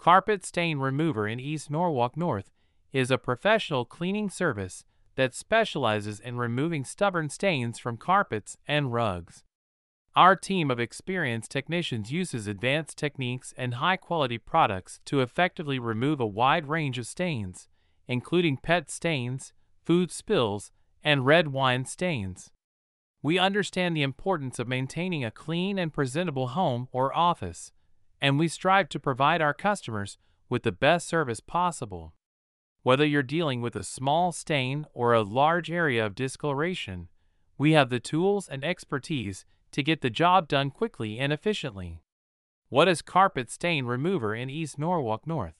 Carpet Stain Remover in East Norwalk North is a professional cleaning service that specializes in removing stubborn stains from carpets and rugs. Our team of experienced technicians uses advanced techniques and high-quality products to effectively remove a wide range of stains, including pet stains, food spills, and red wine stains. We understand the importance of maintaining a clean and presentable home or office, and we strive to provide our customers with the best service possible. Whether you're dealing with a small stain or a large area of discoloration, we have the tools and expertise to get the job done quickly and efficiently. What is Carpet Stain Remover in East Norwalk North?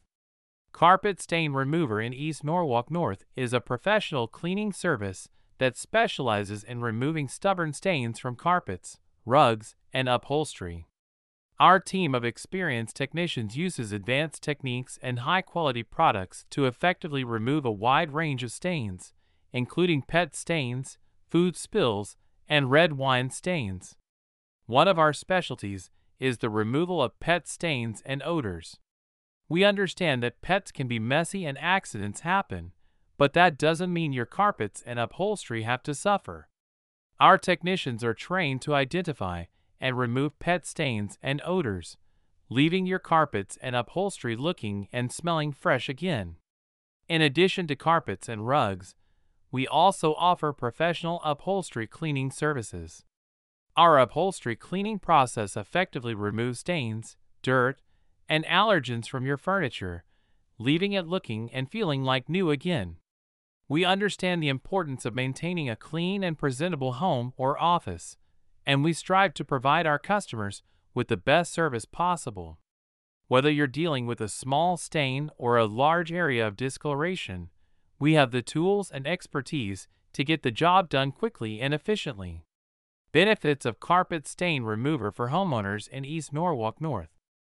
Carpet Stain Remover in East Norwalk North is a professional cleaning service that specializes in removing stubborn stains from carpets, rugs, and upholstery. Our team of experienced technicians uses advanced techniques and high-quality products to effectively remove a wide range of stains, including pet stains, food spills, and red wine stains. One of our specialties is the removal of pet stains and odors. We understand that pets can be messy and accidents happen, but that doesn't mean your carpets and upholstery have to suffer. Our technicians are trained to identify and remove pet stains and odors, leaving your carpets and upholstery looking and smelling fresh again. In addition to carpets and rugs, we also offer professional upholstery cleaning services. Our upholstery cleaning process effectively removes stains, dirt, and allergens from your furniture, leaving it looking and feeling like new again. We understand the importance of maintaining a clean and presentable home or office, and we strive to provide our customers with the best service possible. Whether you're dealing with a small stain or a large area of discoloration, we have the tools and expertise to get the job done quickly and efficiently. Benefits of Carpet Stain Remover for homeowners in East Norwalk North.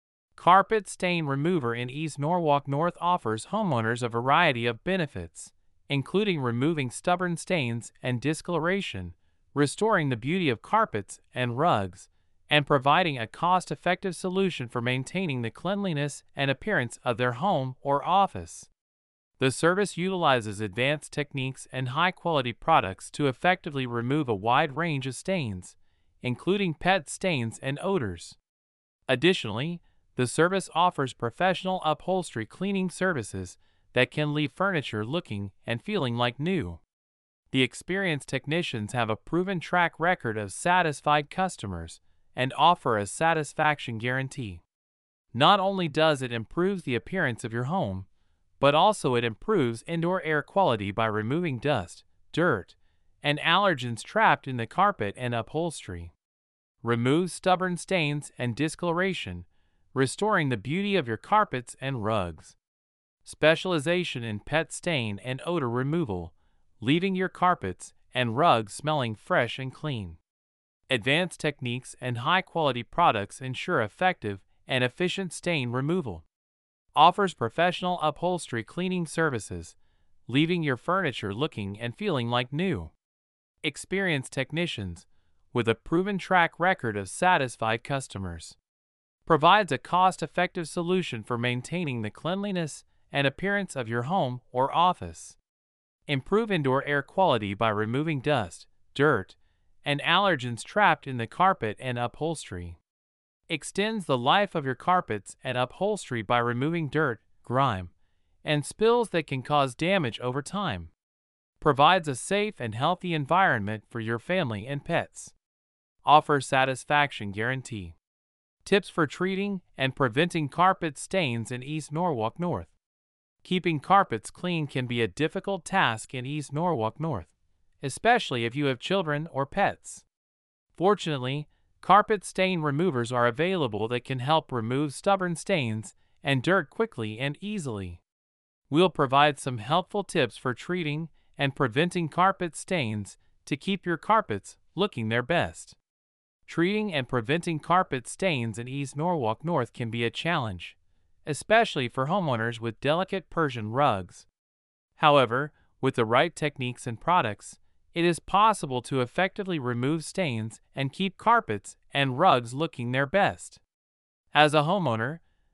Carpet Stain Remover in East Norwalk North offers homeowners a variety of benefits, including removing stubborn stains and discoloration, restoring the beauty of carpets and rugs, and providing a cost-effective solution for maintaining the cleanliness and appearance of their home or office. The service utilizes advanced techniques and high-quality products to effectively remove a wide range of stains, including pet stains and odors. Additionally, the service offers professional upholstery cleaning services that can leave furniture looking and feeling like new. The experienced technicians have a proven track record of satisfied customers and offer a satisfaction guarantee. Not only does it improve the appearance of your home, but also it improves indoor air quality by removing dust, dirt, and allergens trapped in the carpet and upholstery. Removes stubborn stains and discoloration, restoring the beauty of your carpets and rugs. Specialization in pet stain and odor removal, leaving your carpets and rugs smelling fresh and clean. Advanced techniques and high-quality products ensure effective and efficient stain removal. Offers professional upholstery cleaning services, leaving your furniture looking and feeling like new. Experienced technicians, with a proven track record of satisfied customers. Provides a cost-effective solution for maintaining the cleanliness and appearance of your home or office. Improve indoor air quality by removing dust, dirt, and allergens trapped in the carpet and upholstery. Extends the life of your carpets and upholstery by removing dirt, grime, and spills that can cause damage over time. Provides a safe and healthy environment for your family and pets. Offers satisfaction guarantee. Tips for treating and preventing carpet stains in East Norwalk North. Keeping carpets clean can be a difficult task in East Norwalk North, especially if you have children or pets. Fortunately, carpet stain removers are available that can help remove stubborn stains and dirt quickly and easily. We'll provide some helpful tips for treating and preventing carpet stains to keep your carpets looking their best. Treating and preventing carpet stains in East Norwalk North can be a challenge, especially for homeowners with delicate Persian rugs. However, with the right techniques and products, it is possible to effectively remove stains and keep carpets and rugs looking their best. As a homeowner,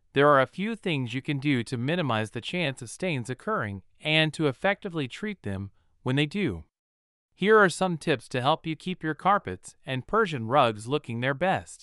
There are a few things you can do to minimize the chance of stains occurring and to effectively treat them when they do. Here are some tips to help you keep your carpets and Persian rugs looking their best.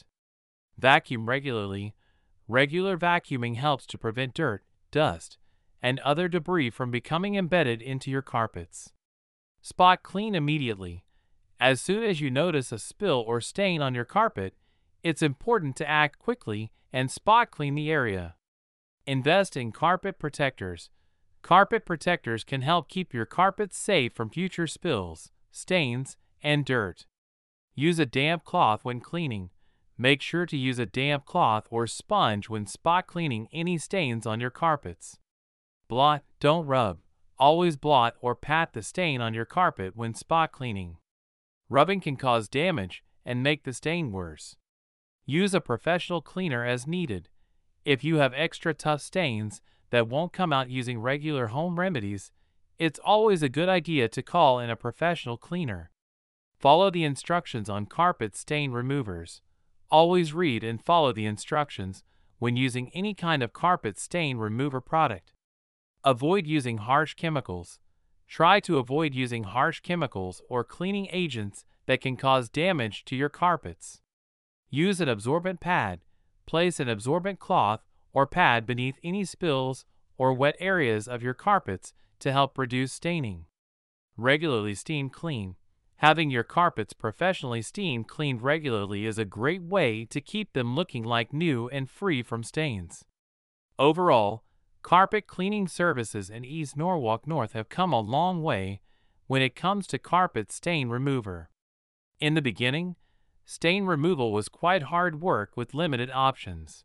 Vacuum regularly. Regular vacuuming helps to prevent dirt, dust, and other debris from becoming embedded into your carpets. Spot clean immediately. As soon as you notice a spill or stain on your carpet, it's important to act quickly and spot clean the area. Invest in carpet protectors. Carpet protectors can help keep your carpets safe from future spills, stains, and dirt. Use a damp cloth when cleaning. Make sure to use a damp cloth or sponge when spot cleaning any stains on your carpets. Blot, don't rub. Always blot or pat the stain on your carpet when spot cleaning. Rubbing can cause damage and make the stain worse. Use a professional cleaner as needed. If you have extra tough stains that won't come out using regular home remedies, it's always a good idea to call in a professional cleaner. Follow the instructions on carpet stain removers. Always read and follow the instructions when using any kind of carpet stain remover product. Avoid using harsh chemicals. Try to avoid using harsh chemicals or cleaning agents that can cause damage to your carpets. Use an absorbent pad. Place an absorbent cloth or pad beneath any spills or wet areas of your carpets to help reduce staining. Regularly steam clean. Having your carpets professionally steam cleaned regularly is a great way to keep them looking like new and free from stains. Overall, carpet cleaning services in East Norwalk North have come a long way when it comes to carpet stain remover. In the beginning, stain removal was quite hard work with limited options.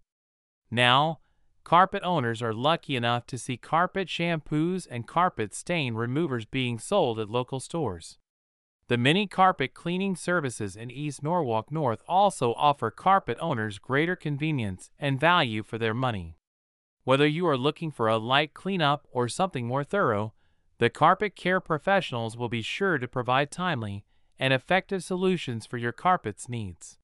Now, carpet owners are lucky enough to see carpet shampoos and carpet stain removers being sold at local stores. The many carpet cleaning services in East Norwalk North also offer carpet owners greater convenience and value for their money. Whether you are looking for a light cleanup or something more thorough, the carpet care professionals will be sure to provide timely and effective solutions for your carpet's needs.